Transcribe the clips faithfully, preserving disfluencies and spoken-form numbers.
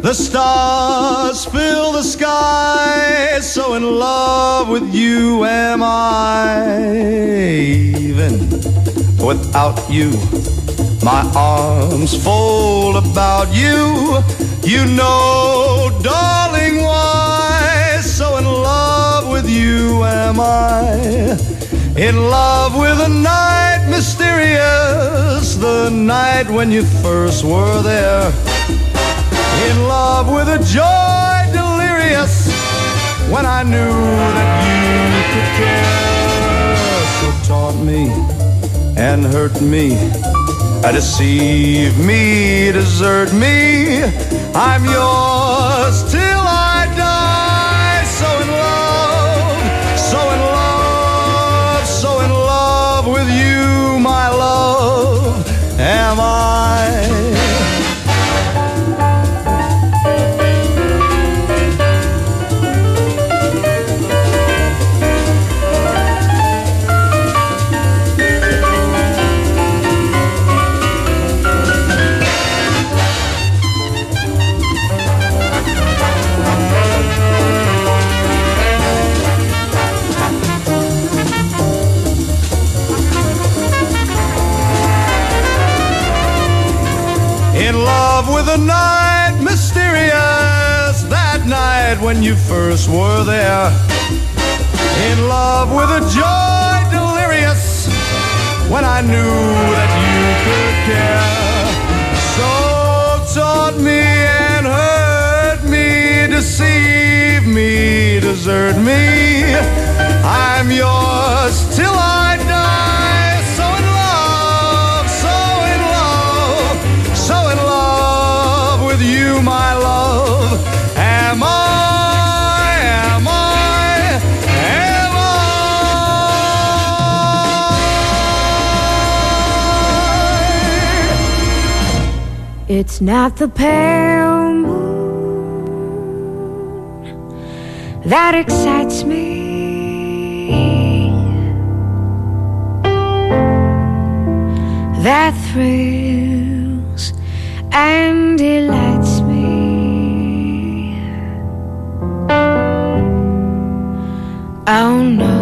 The stars fill the sky, so in love with you am I. Even without you, my arms fold about you. You know, darling, why? So in love with you am I. In love with a night mysterious, the night when you first were there. In love with a joy delirious, when I knew that you could care. So taunt me and hurt me, deceive me, desert me, I'm yours till I die. So in love, so in love, so in love with you, my love, am I. In love with a night mysterious, that night when you first were there. In love with a joy delirious, when I knew that you could care. So taunt me and hurt me, deceive me, desert me, I'm yours till I die. So in love, so in love, so in love with you, my love, am I, am I, am I? It's not the pale moon that excites me, that thrills and delights me. Oh no,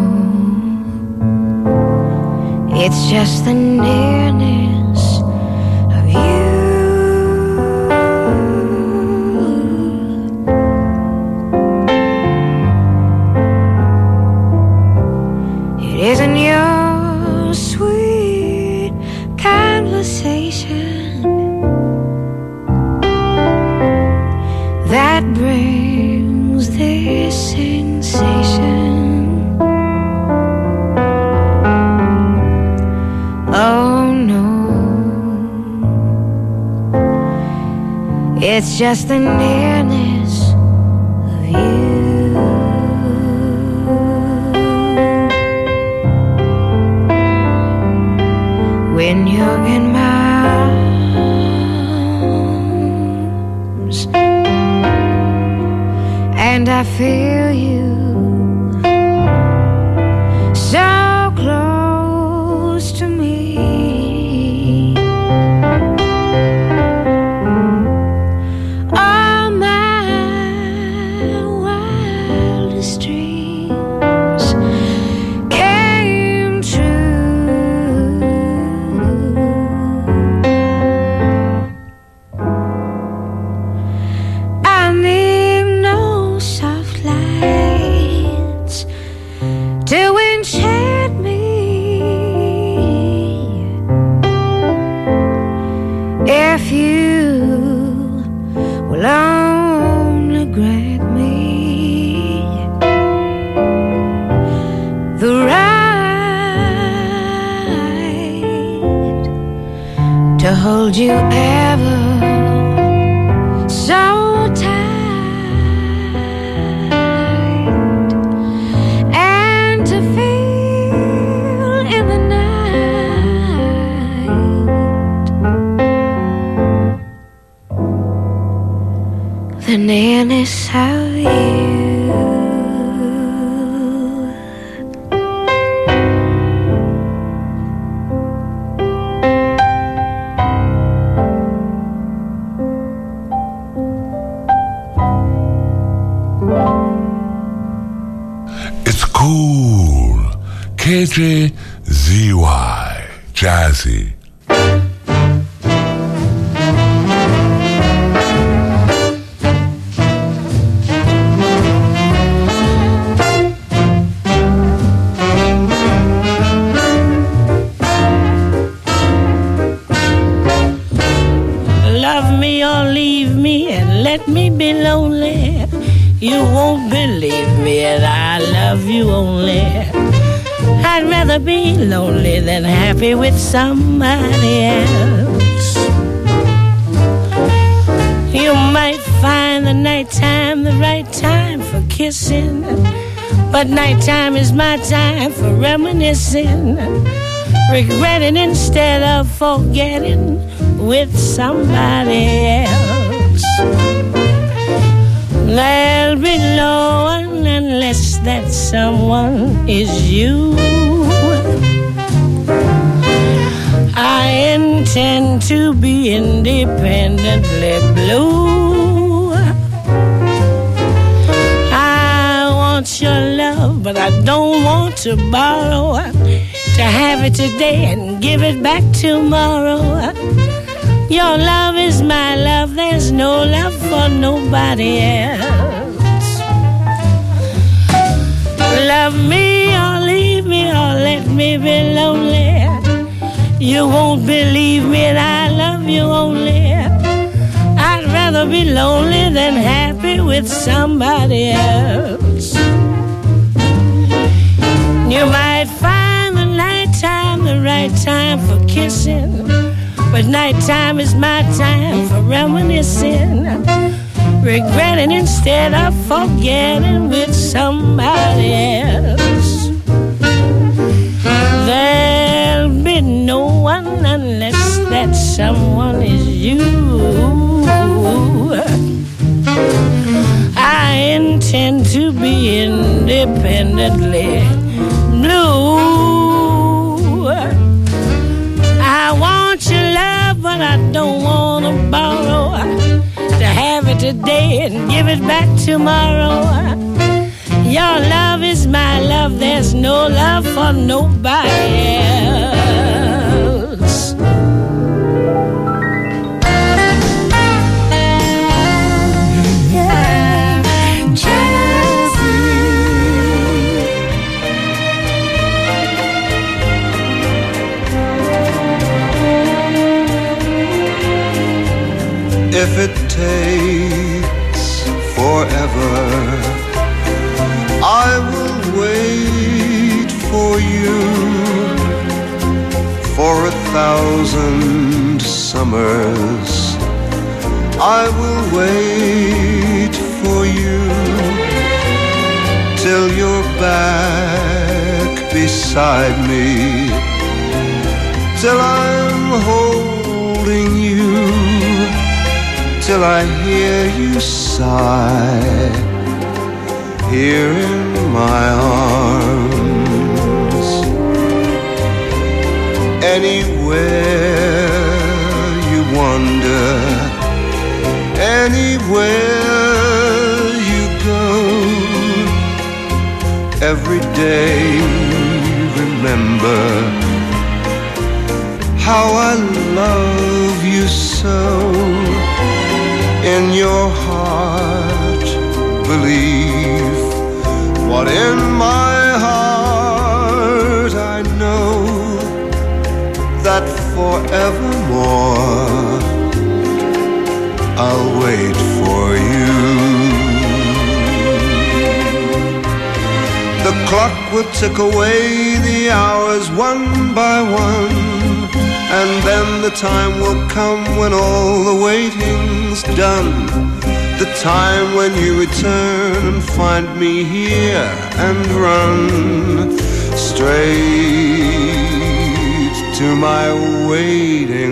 it's just the nearness of you. It isn't your sweet conversation that brings this sensation. Oh no, it's just the nearness of you. When you're in my arms and I feel you so close to me, all my wildest dreams came true. I need no soft lights to enchant me. If you will only grant me the right to hold you ever so tight, and to feel in the night the nearness of you. K J Z Y, Jazzy. Love me or leave me and let me be lonely. You won't believe me and I love you only. I'd rather be lonely than happy with somebody else. You might find the nighttime the right time for kissing, but nighttime is my time for reminiscing, regretting instead of forgetting with somebody else. There'll be no one unless that someone is you. I intend to be independently blue. I want your love, but I don't want to borrow. To have it today and give it back tomorrow. Your love is my love, there's no love for nobody else. Love me or leave me or let me be lonely. You won't believe me and I love you only. I'd rather be lonely than happy with somebody else. You might find the nighttime the right time for kissing, but nighttime is my time for reminiscing, regretting instead of forgetting with somebody else. There'll be no one unless that someone is you. I intend to be independently blue. I want your love, but I don't want to borrow. To have it today and give it back tomorrow. Your love is my love, there's no love for nobody else. Yeah, Jazzy. If it takes forever, I will wait for you. For a thousand summers, I will wait for you. Till you're back beside me, till I'm holding you, till I hear you sigh here in my arms. Anywhere you wander, anywhere you go, every day remember how I love you so. In your heart believe what in my heart I know, that forevermore I'll wait for you. The clock will tick away the hours one by one, and then the time will come when all the waiting's done. The time when you return and find me here and run straight to my waiting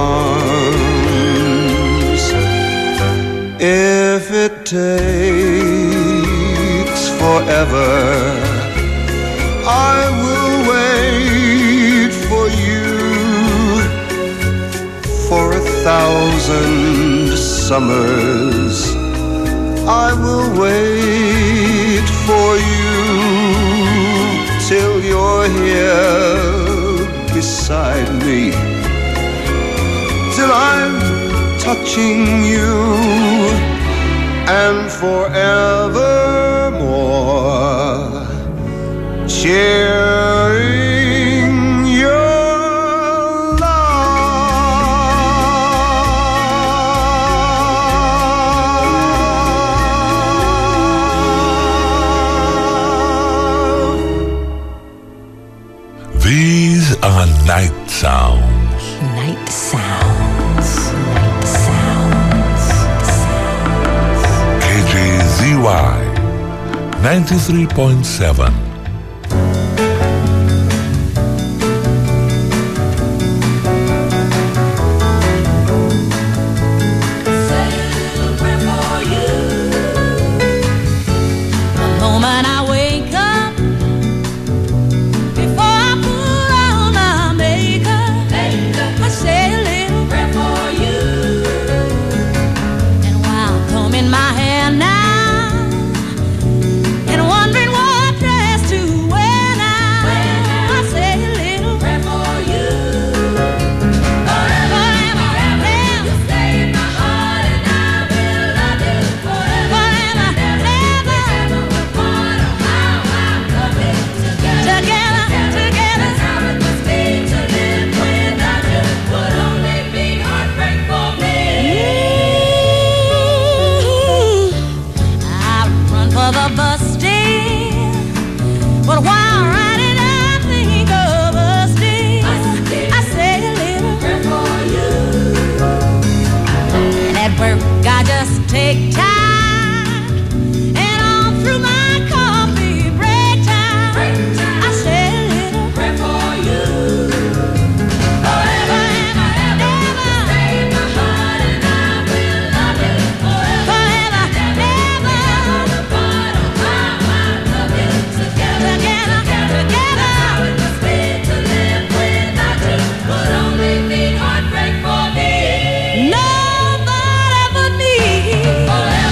arms. If it takes forever, I will wait for you. For a thousand summers, I will wait for you till you're here beside me, till I'm touching you, and forevermore sharing your These are night sounds. Night sounds. Night sounds. Sounds. K J Z Y ninety-three point seven. Nobody but me.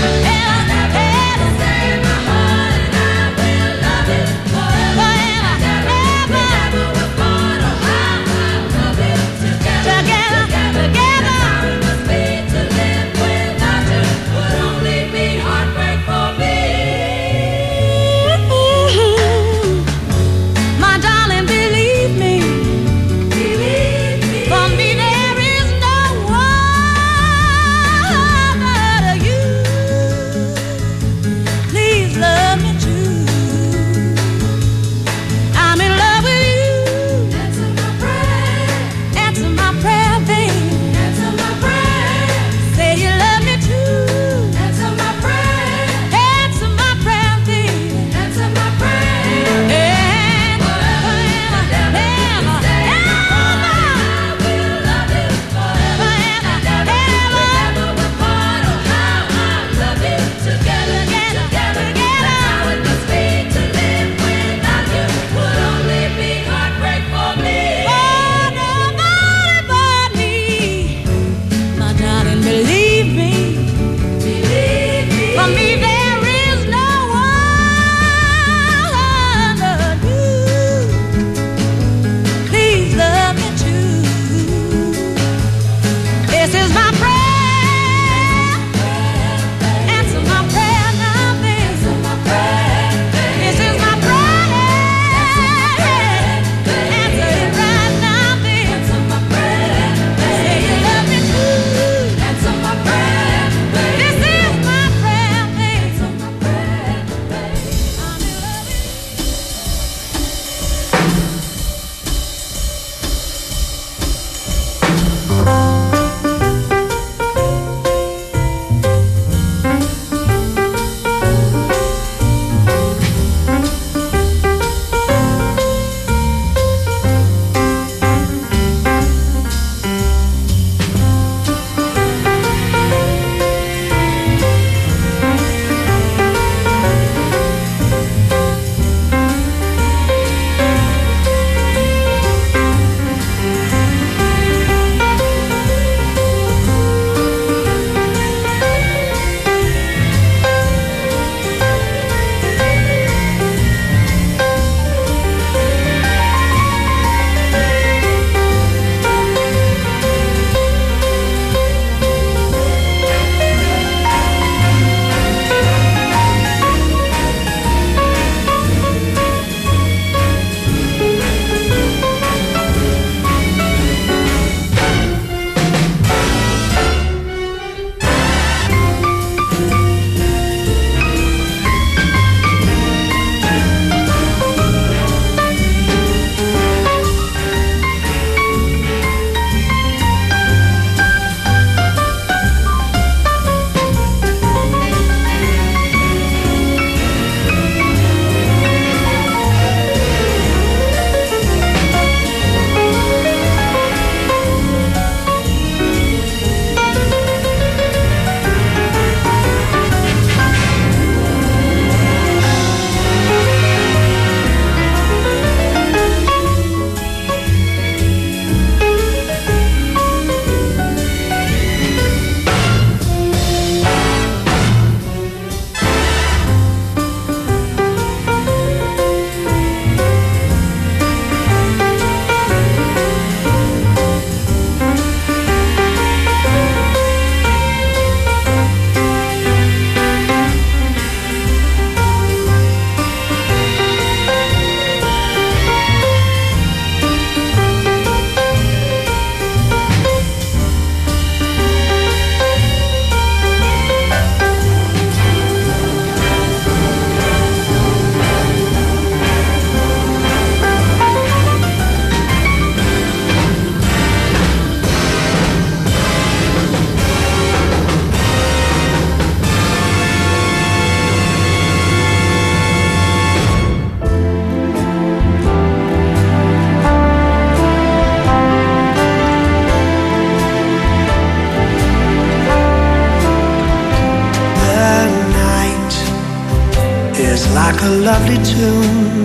like a lovely tune.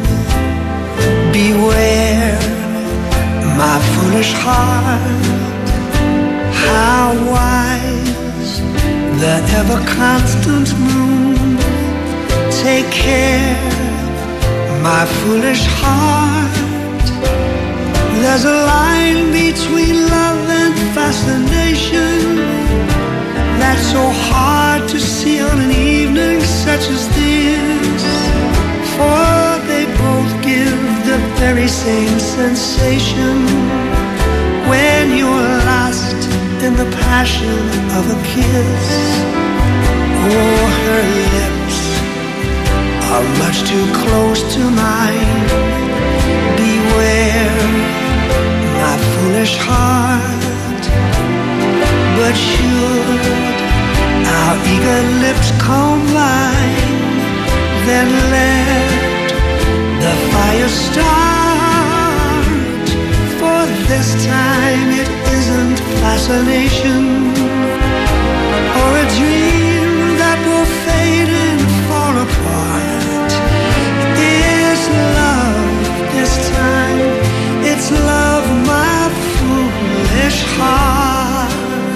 Beware, my foolish heart, how wise the ever-constant moon. Take care, my foolish heart. There's a line between love and fascination that's so hard to see on an evening such as this. For they both give the very same sensation when you're lost in the passion of a kiss. Oh, her lips are much too close to mine. Beware, my foolish heart. But should our eager lips combine, then let the fire start. For this time it isn't fascination or a dream that will fade and fall apart. It's love this time. It's love, my foolish heart.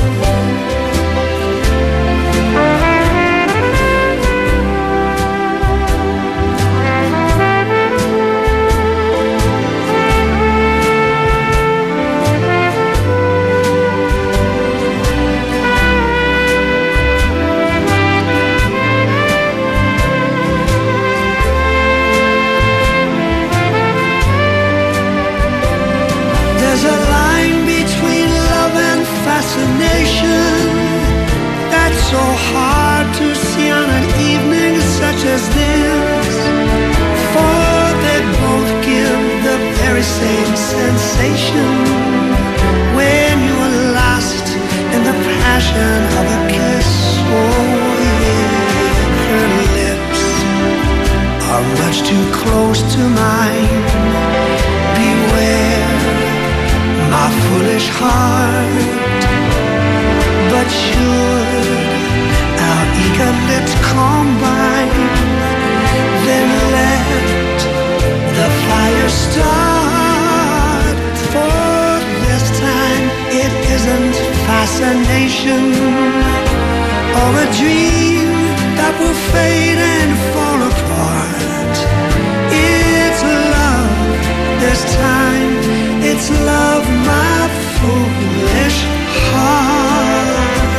That's so hard to see on an evening such as this. For they both give the very same sensation when you're lost in the passion of a kiss. Oh yeah, her lips are much too close to mine. Beware, my foolish heart. But should our eager lips combine, then let the fire start. For this time it isn't fascination or a dream that will fade and fall apart. It's love this time. It's love, my foolish heart.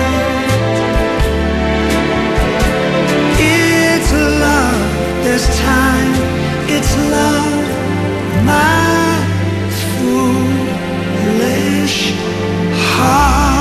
It's love this time. It's love, my foolish heart.